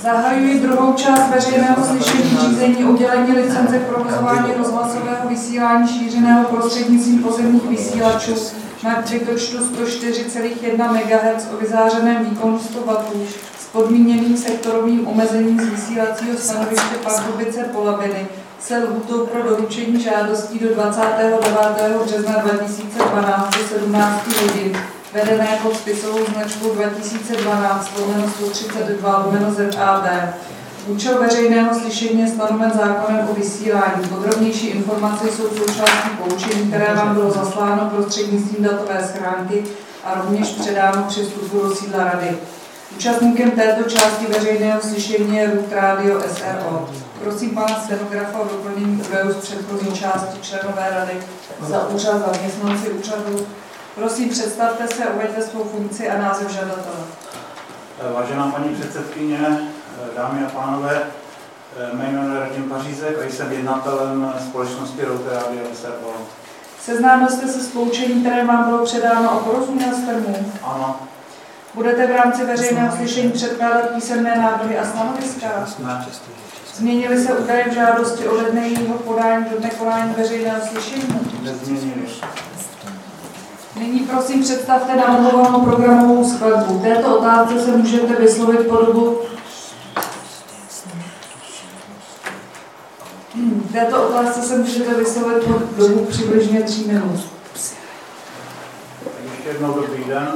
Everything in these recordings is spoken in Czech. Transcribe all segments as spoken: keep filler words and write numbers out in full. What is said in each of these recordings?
Zahajuji druhou část veřejného slyšení řízení udělení licence k provozování rozhlasového vysílání šířeného prostřednictvím pozemních vysílačů na přitočtu sto čtyři celá jedna megahertz o vyzářeném výkonu sto wattů s podmíněným sektorovým omezením z vysílacího stanoviště Pardubice Polabiny se lhůtou pro doručení žádostí do dvacátého devátého března dva tisíce dvanáct do sedmnácti hodin, vedené pod spisovou značkou dva tisíce dvanáct sto třicet dva Z A B. Účel veřejného slyšení je stanoven zákonem o vysílání. Podrobnější informace jsou součástí poučení, které vám bylo zasláno prostřednictvím datové schránky a rovněž předáno při vstupu do sídla Rady. Účastníkem této části veřejného slyšení je R U T Radio S R O. Prosím pana stenografa o doplnění údajů z předchozí části členové Rady za úřad, zaměstnanci úřadu. Prosím, představte se, uveďte svou funkci a název žadatele. Vážená paní předsedkyně, dámy a pánové, mé jméno je Radim Pařízek a jsem jednatelem společnosti R U T Radio S R O. Seznámil jste se s poučením, které vám bylo předáno a porozuměl jste mu? Ano. Budete v rámci veřejného slyšení předkládat písemné návrhy a stanoviska? Ne. Změnily se údaje v žádosti ode dne jejího podání do dne konání veřejného slyšení? Nezměnily. Nyní prosím představte navrhovanou programovou skladbu. Této otázce se můžete vyslovit po dobu Této otázce se můžete vyslovit po dobu přibližně tří minut. Ještě jednou dobrý den.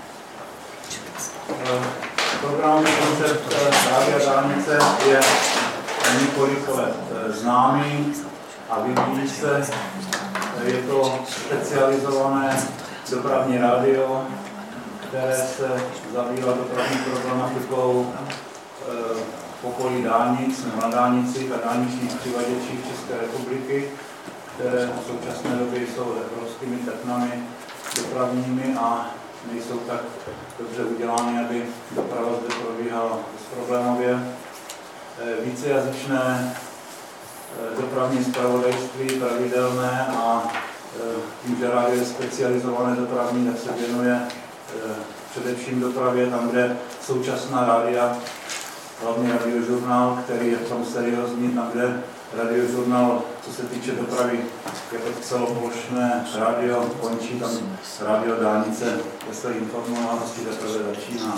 Programový koncept Rádia Dálnice je několik let známý a vyvíjí se. Je to specializované dopravní rádio, které se zabývá dopravní problematikou v okolí dálnic, nebo na dálnicích a dálničních přivaděčích České republiky, které v současné době jsou evropskými tepnami dopravními a nejsou tak dobře udělány, aby doprava zde probíhala bezproblémově. Vícejazyčné dopravní zpravodajství pravidelné a tím, že rádio je specializované dopravní, tak se věnuje především dopravě tam, kde současná rádia, hlavně radiožurnál, který je v tom seriózní, tam, kde radiožurnál, co se týče dopravy, jako celoplošné rádio končí, tam rádio Dálnice ve své informovanosti teprve začíná.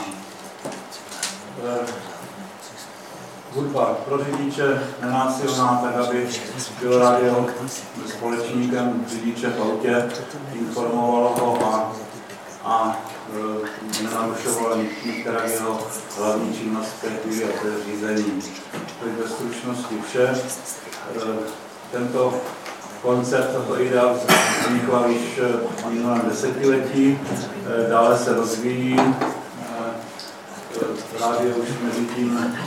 Hudba pro řidiče nenásilná, tak aby bylo rádio společníkem řidiče v autě, informovalo ho a, a e, nenarušovalo některé jeho hlavní činnosti a to je řízení. To je ve stručnosti vše. E, tento koncept, tato idea vznikla již v minulém desetiletí, e, dále se rozvíjí. E, rádio už mezi tím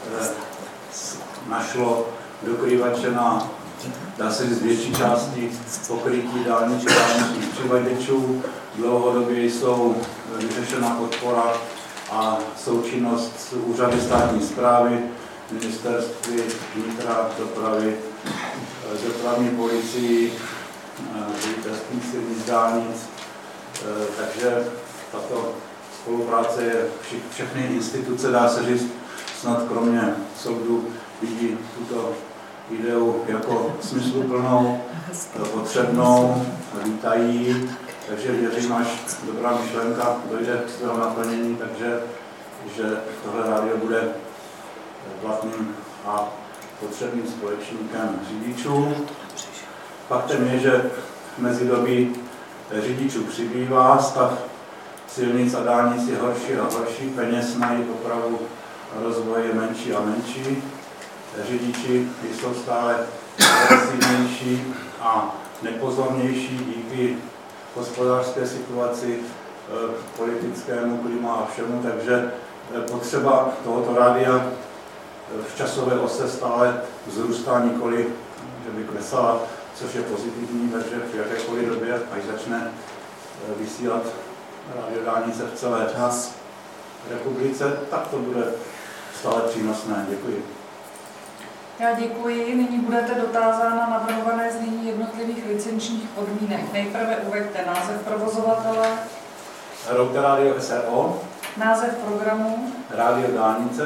našlo dokrývače na, dá se říct, větší části pokrytí dálnic a dálničních přivaděčů. Dlouhodobě jsou vyřešena podpora a součinnost s úřady státní správy, ministerství vnitra, dopravy, dopravní policii, ředitelství silnic dálnic. Takže tato spolupráce je všechny instituce, dá se říct, snad kromě soudu vidí tuto ideu jako smysluplnou, potřebnou, vítají, takže věřím, až dobrá myšlenka dojde k svého naplnění, takže že tohle rádio bude platným a potřebným společníkem řidičů. Faktem je, že v mezidobí řidičů přibývá, stav silnic a dálnic je horší a horší, peněz na její opravu rozvoj je menší a menší. Řidiči jsou stále agresivnější a nepozornější díky hospodářské situaci, politickému klima a všemu, takže potřeba tohoto rádia v časové ose stále vzrůstá, nikoli, že by klesala, což je pozitivní, takže v jakékoliv době, až začne vysílat rádio Dálnice v celé republice, tak to bude stále přínosné. Děkuji. Já děkuji. Nyní budete dotázána na navrhované znění jednotlivých licenčních podmínek. Nejprve uveďte název provozovatele, R U T Radio S R O, název programu, Rádio Dálnice,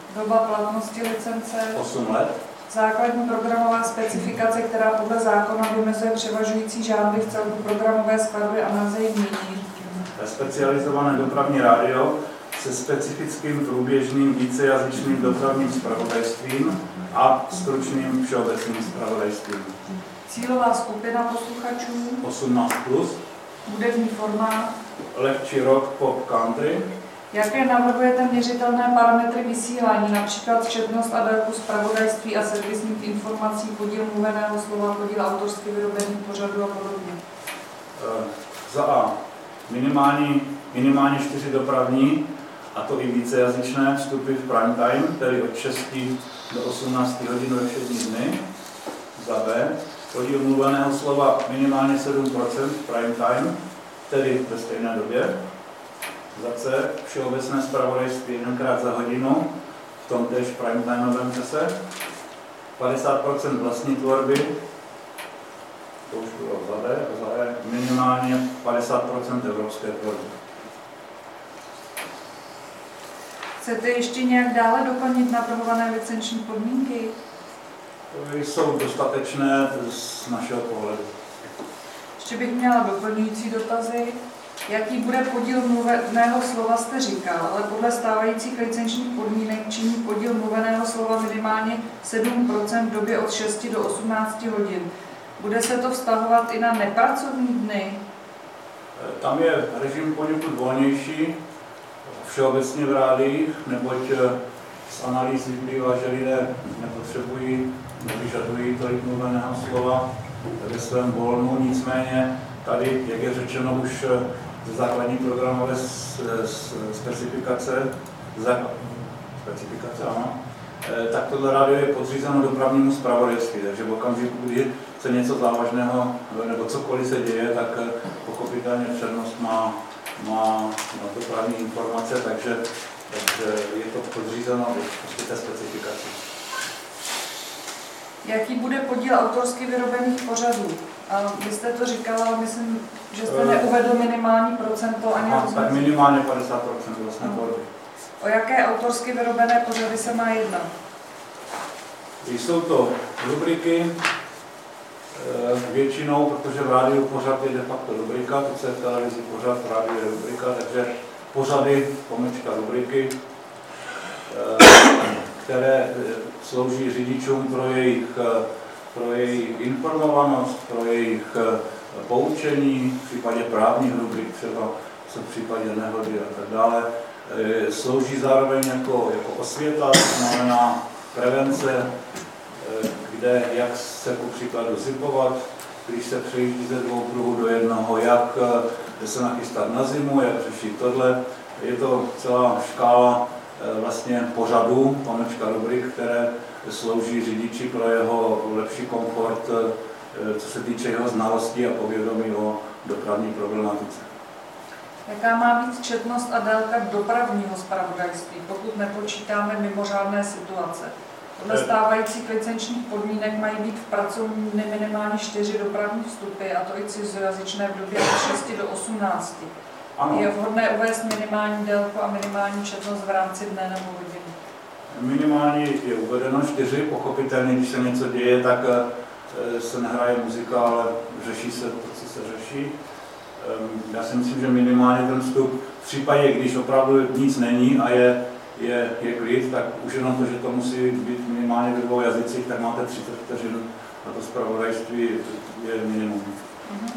Doba platnosti licence. osm let. Základní programová specifikace, která podle zákona vymezuje převažující žánry v celku programové skladby a název mění. Specializované dopravní rádio se specifickým průběžným vícejazyčným dopravním zpravodajstvím a stručným všeobecným zpravodajstvím. Cílová skupina posluchačů osmnáct plus. Hudební formát. Lehčí rock, pop, country. Jaké navrhujete měřitelné parametry vysílání, například četnost a délku zpravodajství a servisních informací, podíl mluveného slova, podíl autorsky vyrobených pořadů a podobně? E, za A. Minimální, minimálně čtyři dopravní, a to i vícejazyčné vstupy v prime time, tedy od šesti do osmnácti hodin ve všední dny. Za B. Podíl mluveného slova minimálně sedm procent prime time, tedy ve stejné době. Za C. Všeobecné zpravodajství jedenkrát za hodinu, v tom též prime timeovém čase. padesát procent vlastní tvorby, to už bylo za D, a za E minimálně padesát procent evropské tvorby. Chcete ještě nějak dále doplnit navrhované licenční podmínky? To jsou dostatečné z našeho pohledu. Ještě bych měla doplňující dotazy. Jaký bude podíl mluveného slova, jste říkal, ale podle stávajících licenčních podmínek činí podíl mluveného slova minimálně sedm procent v době od šesti do osmnácti hodin. Bude se to vztahovat i na nepracovní dny? Tam je režim poněkud volnější, všeobecně v rádiích, neboť z analýz vyplývá, že lidé nepotřebují, nevyžadují tolik mluveného slova ve svém volnu, nicméně tady, jak je řečeno už ze základní programové specifikace, specifikace, ano, tak tohle rádio je podřízeno dopravnímu zpravodajství, takže v okamžiku, kdy se něco závažného nebo cokoliv se děje, tak pochopitelně přednost má, má dopravní informace, takže, takže je to podřízeno prostě té specifikaci. Jaký bude podíl autorsky vyrobených pořadů? A vy jste to říkala, ale myslím, že jste neuvedl minimální procento ani no, tak minimálně padesát procent vlastně tvorby. O jaké autorsky vyrobené pořady se má jednat? Jsou to rubriky, většinou, protože v rádiu pořad je de facto rubrika, to je v televizi pořad, v rádiu je rubrika, takže pořady, pomlčka rubriky, které slouží řidičům pro jejich, pro jejich informovanost, pro jejich poučení, v případě právních rubrik, třeba v případě nehody a tak dále. Slouží zároveň jako, jako osvěta, to znamená prevence, kde jak se ku příkladu zipovat, když se přejíždí ze dvou pruhů do jednoho, jak se nachystat na zimu, jak řešit tohle. Je to celá škála vlastně pořadů, pomlčka rubrik, které slouží řidiči pro jeho lepší komfort, co se týče jeho znalostí a povědomí o dopravní problematice. Jaká má být četnost a délka dopravního zpravodajství, pokud nepočítáme mimořádné situace? Podle stávajících licenčních podmínek mají být v pracovní dny minimálně čtyři dopravní vstupy, a to i cizojazyčné v době od šesti do osmnácti. Ano. Je vhodné uvést minimální délku a minimální četnost v rámci dne nebo hodiny? Minimálně je uvedeno čtyři, pochopitelně, když se něco děje, tak se nehraje muzika, ale řeší se to, co se řeší. Já si myslím, že minimálně ten vstup v případě, když opravdu nic není a je, je, je klid, tak už jenom to, že to musí být minimálně ve dvou jazycích, tak máte třicet vteřin a to zpravodajství je minimum. Mm-hmm.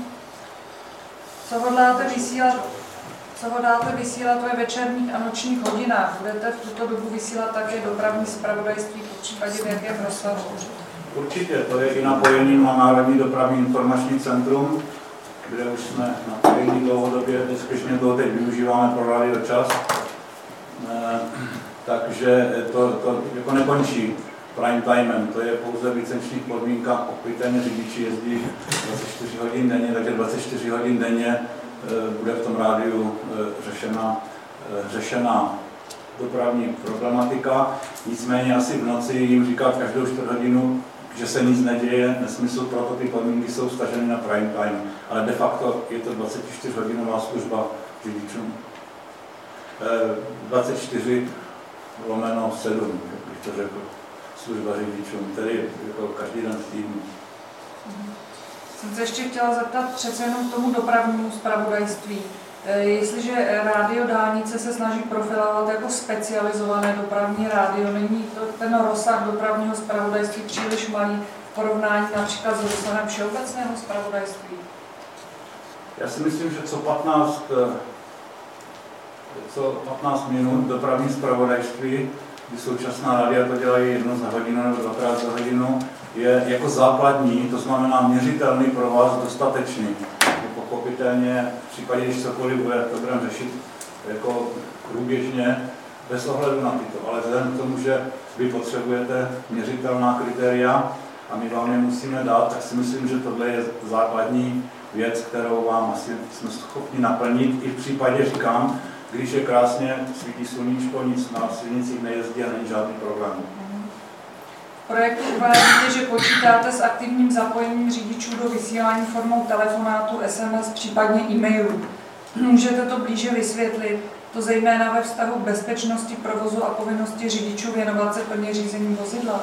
Co hodláte vysílat, co hodláte vysílat ve večerních a nočních hodinách? Budete v tuto dobu vysílat také dopravní zpravodajství, po případě v jakém rozsahu? Určitě, to je i napojení na Národní dopravní informační centrum, kde už jsme napojení dlouhodobě, skutečně toho teď využíváme pro Radio Čas. E, takže to, to jako nekončí prime timem, to je pouze v licenčních podmínkách, pochopitelně řidiči jezdí dvacet čtyři hodin denně, takže dvacet čtyři hodin denně e, bude v tom rádiu e, řešena, e, řešena dopravní problematika. Nicméně asi v noci jim říkat každou čtvrt hodinu, že se nic neděje, nesmysl, proto ty podmínky jsou staženy na prime time, ale de facto je to dvacetičtyřhodinová služba řidičům. dvacet čtyři lomeno sedm, bych to řekl, služba řidičům, tedy jako každý den v týdnu. Jsem se ještě chtěla zeptat přece jenom k tomu dopravnímu zpravodajství. Jestliže rádio dálnice se snaží profilovat jako specializované dopravní rádio, není to ten rozsah dopravního zpravodajství příliš malý v porovnání například s rozsahem všeobecného zpravodajství? Já si myslím, že co patnáct, co patnáct minut dopravní zpravodajství, kdy současná rádia to dělají jedno za hodinu nebo dvakrát za hodinu, je jako základní, to znamená měřitelný pro vás dostatečný. Pochopitelně v případě, když cokoliv bude, to budeme řešit jako průběžně, bez ohledu na tyto, ale vzhledem k tomu, že vy potřebujete měřitelná kritéria a my vám je musíme dát, tak si myslím, že tohle je základní věc, kterou vám asi jsme schopni naplnit. I v případě, říkám, když je krásně, svítí sluníčko, nic na silnicích nejezdí a není žádný problém. V projektu uvádíte, že počítáte s aktivním zapojením řidičů do vysílání formou telefonátu, es em es, případně e-mailu. Můžete to blíže vysvětlit, to zejména ve vztahu k bezpečnosti provozu a povinnosti řidičů věnovat se plně řízení vozidla?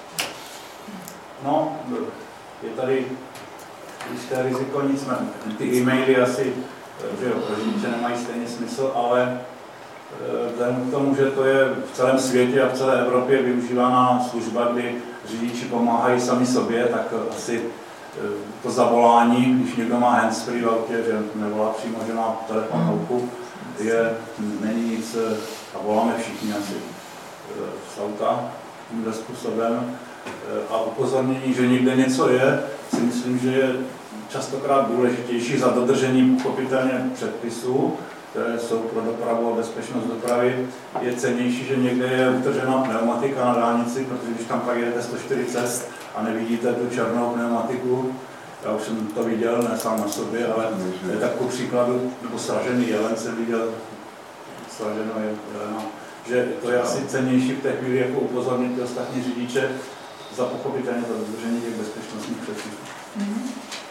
No, je tady jisté riziko, nicméně ty e-maily asi, že jo, pro řidiče nemají stejně smysl, ale vzhledem k tomu, že to je v celém světě a v celé Evropě využívaná služba, kdy řidiči pomáhají sami sobě, tak asi to zavolání, když někdo má handsfree v autě, že nevolá přímo, že má telefon ruku, je, není nic, a voláme všichni asi z auta tímhle způsobem. A upozornění, že někde něco je, si myslím, že je častokrát důležitější za dodržení pochopitelně předpisů, které jsou pro dopravu a bezpečnost dopravy, je cennější, že někde je utržená pneumatika na dálnici, protože když tam pak jedete sto čtyřicet a nevidíte tu černou pneumatiku, já už jsem to viděl, ne sám na sobě, ale je tak ku příkladu, nebo sražený jelen jsem viděl, sraženou jelena, že to je asi cennější v té chvíli jako upozornit ty ostatní řidiče za pochopitelně za dodržení těch bezpečnostních předpisů. Mm-hmm.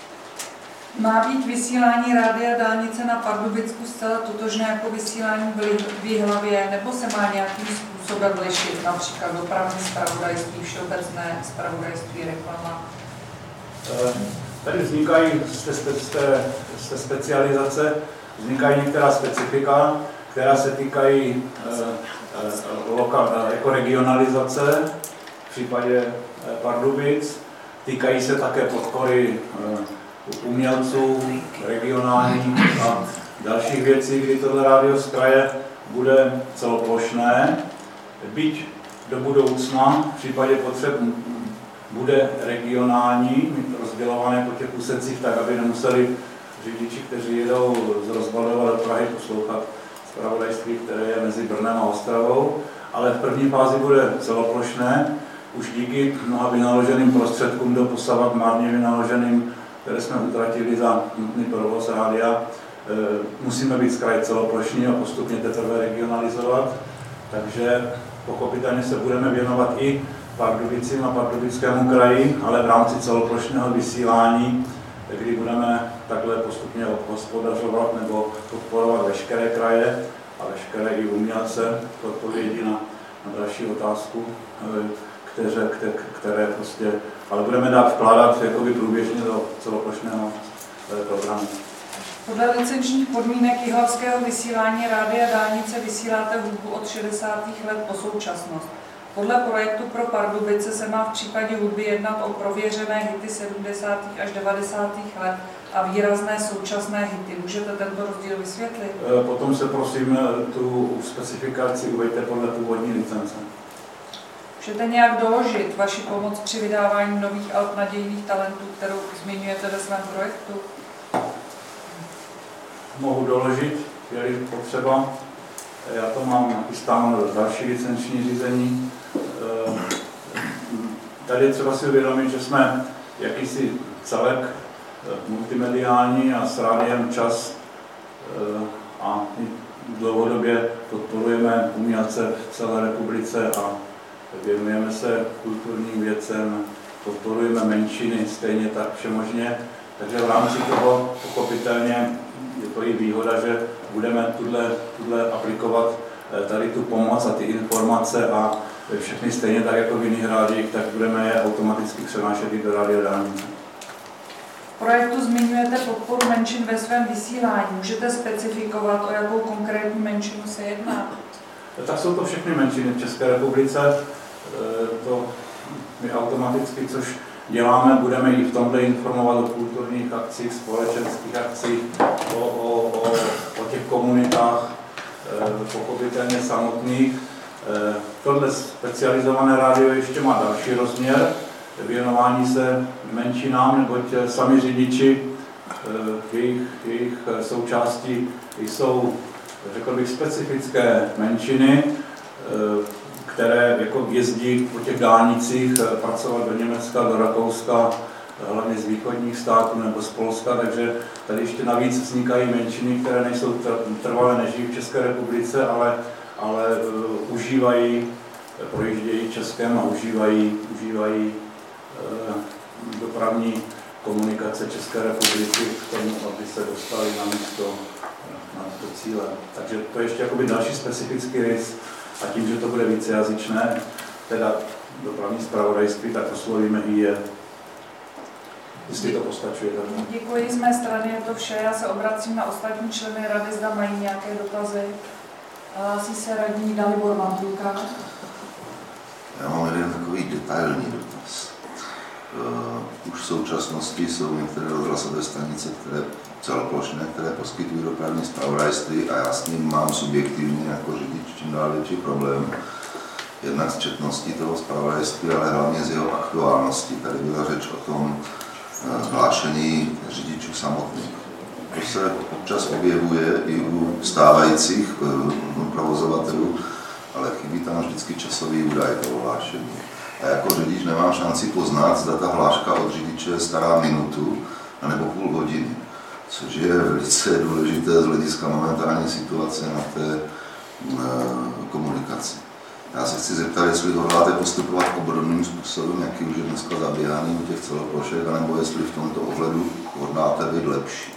Má být vysílání rádia dálnice na Pardubicku zcela totožné jako vysílání v Jihlavě, nebo se má nějakým způsobem lišit, například dopravní zpravodajství, všeobecné zpravodajství, reklama? Tady vznikají z té, z té, z té specializace, vznikají některá specifika, která se týkají lokal, jako regionalizace v případě Pardubic, týkají se také podpory umělců, regionálních a dalších věcí, kdy tohle rádio z kraje bude celoplošné, byť do budoucna v případě potřeb bude regionální, rozdělované po těch úsecích tak, aby nemuseli řidiči, kteří jedou z Rozvaldova do Prahy, poslouchat zpravodajství, které je mezi Brnem a Ostravou, ale v první fázi bude celoplošné, už díky mnoha vynaloženým prostředkům do posavat márně vynaloženým, které jsme utratili za nutný provoz rádia, musíme být z kraje celoplošní a postupně teprve regionalizovat. Takže pochopitelně se budeme věnovat i Pardubicím a Pardubickému kraji, ale v rámci celoplošného vysílání, kdy budeme takhle postupně obhospodařovat nebo podporovat veškeré kraje a veškeré i umělce v odpovědi na, na další otázku, které, které prostě, ale budeme dát vkládat jakoby průběžně do celoplošného programu. Podle licenčních podmínek jihlavského vysílání rádia dálnice vysíláte hudbu od šedesátých let po současnost. Podle projektu pro Pardubice se má v případě hudby jednat o prověřené hity sedmdesátých až devadesátých let a výrazné současné hity. Můžete tento rozdíl vysvětlit? Potom se prosím tu specifikaci uveďte podle původní licence. Můžete nějak doložit vaši pomoc při vydávání nových alb nadějných talentů, kterou zmiňujete ve svém projektu? Mohu doložit, je-li potřeba. Já to mám nachystáno do další licenční řízení. Tady je třeba si uvědomit, že jsme jakýsi celek multimediální a s rádiem Čas a dlouhodobě podporujeme umělce v celé republice a věnujeme se kulturním věcem, podporujeme menšiny stejně tak všemožně. Takže v rámci toho pochopitelně je to i výhoda, že budeme tuhle, tuhle aplikovat tady tu pomoc a ty informace a všechny stejně tak jako v jiných rádiích, tak budeme je automaticky přenášet i do rádia dálnice. V projektu zmiňujete podporu menšin ve svém vysílání. Můžete specifikovat, o jakou konkrétní menšinu se jedná? Tak jsou to všechny menšiny v České republice. To my automaticky, což děláme, budeme i v tomhle informovat o kulturních akcích, společenských akcích, o, o, o, o těch komunitách, pochopitelně samotných. Tohle specializované rádio ještě má další rozměr, věnování se menšinám, neboť sami řidiči, jejich, jejich součástí jsou, řekl bych, specifické menšiny, které jako jezdí po těch dálnicích pracovat do Německa, do Rakouska, hlavně z východních států nebo z Polska, takže tady ještě navíc vznikají menšiny, které nejsou trvalé, nežijí v České republice, ale, ale uh, užívají, projíždějí Českem a užívají, užívají uh, dopravní komunikace České republiky k tomu, aby se dostali na místo, na to cíle. Takže to je ještě jakoby další specifický rys a tím, že to bude vícejazyčné, teda dopravní zpravodajství, tak oslovíme i je. Jestli to postačuje. Tak. Děkuji, z mé strany je to vše. Já se obracím na ostatní členy rady, zda mají nějaké dotazy. Hlásí se radní Dalibor Mantulka. Já mám jeden takový detailní dotaz. Uh, už v současnosti jsou některé rozhlasové stanice, které celoplošné, které poskytují dopravní zpravodajství a já s ním mám subjektivně jako řidič čím dál větší problém. Jednak z četností toho zpravodajství, ale hlavně z jeho aktuálnosti. Tady byla řeč o tom hlášení řidičů samotných. To se občas objevuje i u stávajících provozovatelů, ale chybí tam vždycky časový údaj toho hlášení. A jako řidič nemám šanci poznat, zda ta hláška od řidiče je stará minutu anebo půl hodiny, což je velice důležité z hlediska momentální situace na té komunikaci. Já se chci zeptat, jestli hodláte postupovat obdobným způsobem, jaký už je dneska zabíhaný u těch celoplošek, anebo jestli v tomto ohledu hodláte být lepší.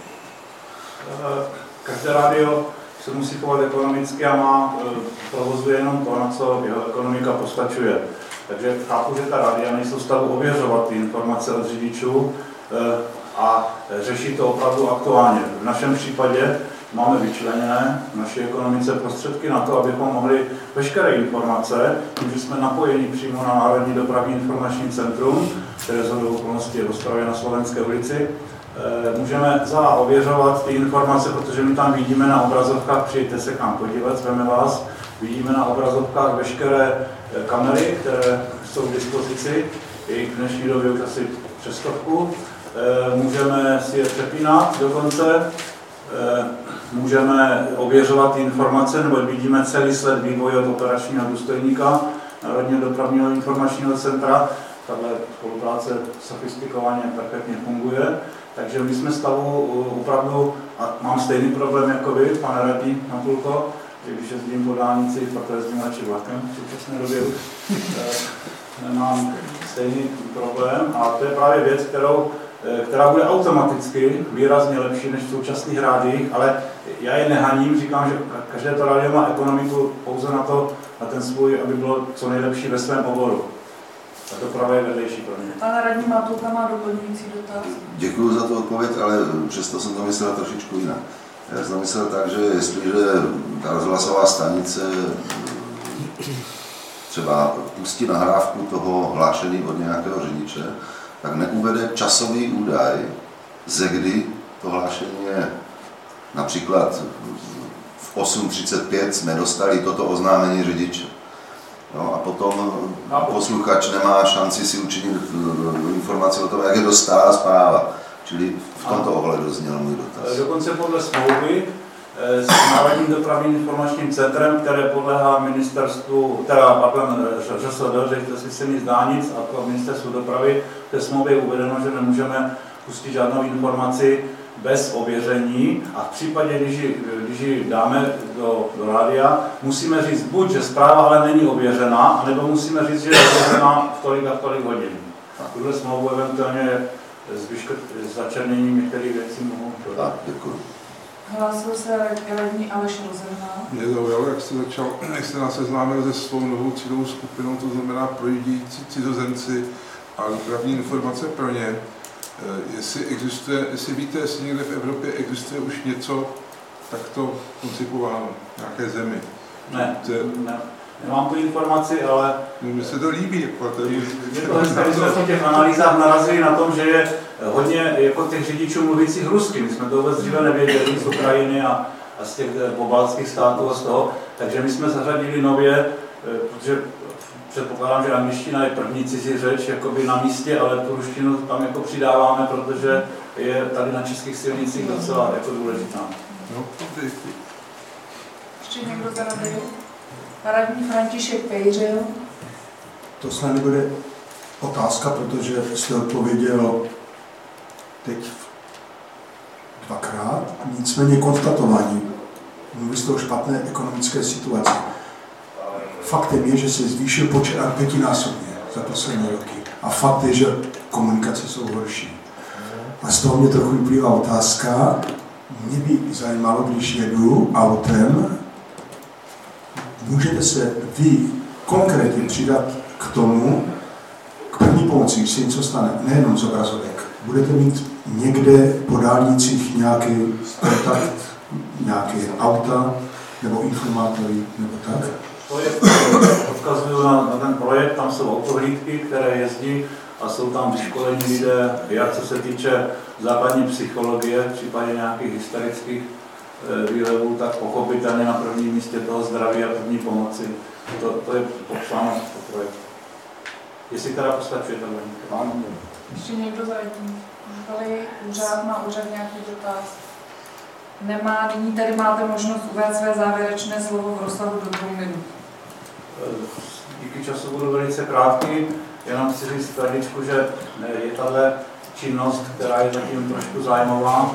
Každé rádio se musí chovat ekonomicky a má provozuje jenom to, na co jeho ekonomika postačuje. Takže chápu, že ta rádia nejsou v stavu ověřovat ty informace od řidičů a řešit to opravdu aktuálně. V našem případě máme vyčleněné v naší ekonomice prostředky na to, abychom mohli veškeré informace, tím, že jsme napojeni přímo na Národní dopravní informační centrum, které z okolností je v Ostravě na Slovenské ulici, můžeme za ověřovat ty informace, protože my tam vidíme na obrazovkách, přijďte se k nám podívat, zveme vás, vidíme na obrazovkách veškeré kamery, které jsou k dispozici, i v dnešní době už asi přes stovku. Můžeme si je přepínat dokonce, můžeme ověřovat ty informace, nebo vidíme celý sled vývoje od operačního důstojníka Národního dopravního informačního centra. Tahle spolupráce sofistikovaně perfektně funguje, takže my jsme stavu opravdu, a mám stejný problém jako vy, pane radní Mantulko, že když jezdím po dálnici, proto jezdím radši vlakem v současné době už, nemám stejný problém a to je právě věc, kterou která bude automaticky výrazně lepší než v současných rádiích, ale já je nehaním, říkám, že každé to rádio má ekonomiku pouze na to, na ten svůj, aby bylo co nejlepší ve svém oboru. A to právě je vedlejší pro mě. Pane radní Mantulka má doplňující dotaz. Děkuji za tu odpověď, ale přesto jsem to myslel trošičku jinak. Já jsem to myslel tak, že jestliže ta rozhlasová stanice třeba pustí nahrávku toho hlášení od nějakého řidiče, tak neuvede časový údaj, ze kdy to hlášení je. Například v osm třicet pět jsme dostali toto oznámení řidiče. No a potom posluchač nemá šanci si učinit informaci o tom, jak je to stará zpráva. Čili v tomto ohledu zněl můj dotaz. Dokonce podle smlouvy s Národním dopravním informačním centrem, které podléhá ministerstvu, teda pardon, ŘSD, Ředitelství silnic dálnic a to ministerstvu dopravy, v té smlouvě je uvedeno, že nemůžeme pustit žádnou informaci bez ověření a v případě, když ji, když ji dáme do, do rádia, musíme říct buď, že zpráva ale není ověřená, nebo musíme říct, že je ověřená v tolik a v tolik hodin. Tuhle smlouvu eventuálně s začerněním některých věcí mohou dodat. Děkuji. Hlásil se radní Aleš Rozerná. Mě zaujalo, jak jste začal, jak jste nás seznámil se svou novou cílovou skupinou, to znamená projíždějící cizozenci a dopravní informace pro ně. Jestli existuje, jestli víte, jestli někde v Evropě existuje už něco takto koncipováno, nějaké zemi. Ne, ne, nemám tu informaci, ale mně se to líbí. Jako to je, je to hezké, my jsme v těch analýzách narazili na tom, že je hodně jako těch řidičů mluvících rusky. My jsme to vůbec dříve nevěděli z Ukrajiny a, a z těch pobaltských států a z toho. Takže my jsme zařadili nově, protože předpokládám, že angličtina je první cizí řeč jakoby na místě, ale tu ruštinu tam jako přidáváme, protože je tady na českých silnicích docela jako důležitá. No, ještě někdo zaradil? Radní František Pejřil. To snad nebude otázka, protože jste odpověděl teď dvakrát, nicméně konstatování. Mluví jste o špatné ekonomické situaci. Faktem je, že se zvýšil počet pětinásobně za poslední roky. A fakt je, že komunikace jsou horší. A z toho mě trochu vyplývá otázka. Mě by zajímalo, když jedu autem, můžete se vy konkrétně přidat k tomu, k první pomoci, když se něco stane, nejenom z obrazovek. Budete mít někde po dálnicích nějaký kontakt, nějaké auta, nebo informátory, nebo tak? To je, odkazuju na, na ten projekt, tam jsou autohlídky, které jezdí a jsou tam vyškolení lidé, jak co se týče základní psychologie, v případě nějakých hysterických e, výlevů, tak pochopitelně na prvním místě toho zdraví a první pomoci. To, to je popsáno v projektu. Jestli teda postačuje ta Mám. Ještě někdo zaradí? Můžete úřad na úřad nějaký dotaz? Nemá, nyní tady máte možnost uvést své závěrečné slovo v rozsahu do dvou minut. Díky času budu velice krátký, jenom chci říct tradičku, že je tahle činnost, která je zatím trošku zájmová,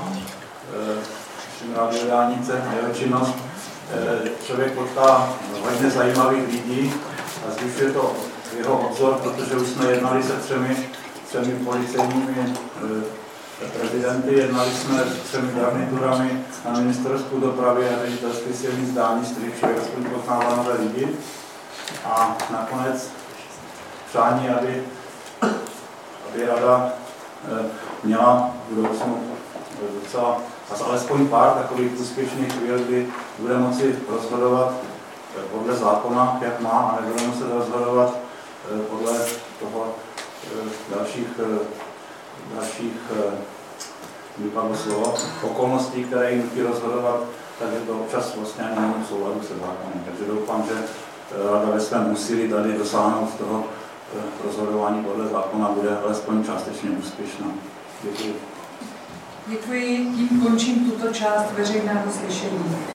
rádio dálnice, jeho činnost, člověk potká hodně zajímavých lidí a zvyšuje to jeho obzor, protože už jsme jednali se třemi, třemi policejními prezidenty, jednali jsme s třemi garniturami na ministerstvu dopravy a ředitelství silnic dálnic, který člověk aspoň poznává nové lidi. A nakonec přání, aby, aby rada měla v budoucnu docela alespoň pár takových úspěšných chvíl, kdy bude moci rozhodovat podle zákona, jak má, a nebude muset rozhodovat podle toho dalších, dalších vypadlo slovo, okolností, které jim nutí rozhodovat, takže to občas vlastně ani není v souladu se zákonem. Takže doufám, že rada ve svém úsilí tady dosáhnout toho rozhodování podle zákona bude alespoň částečně úspěšná. Děkuji. Děkuji, tím končím tuto část veřejného slyšení.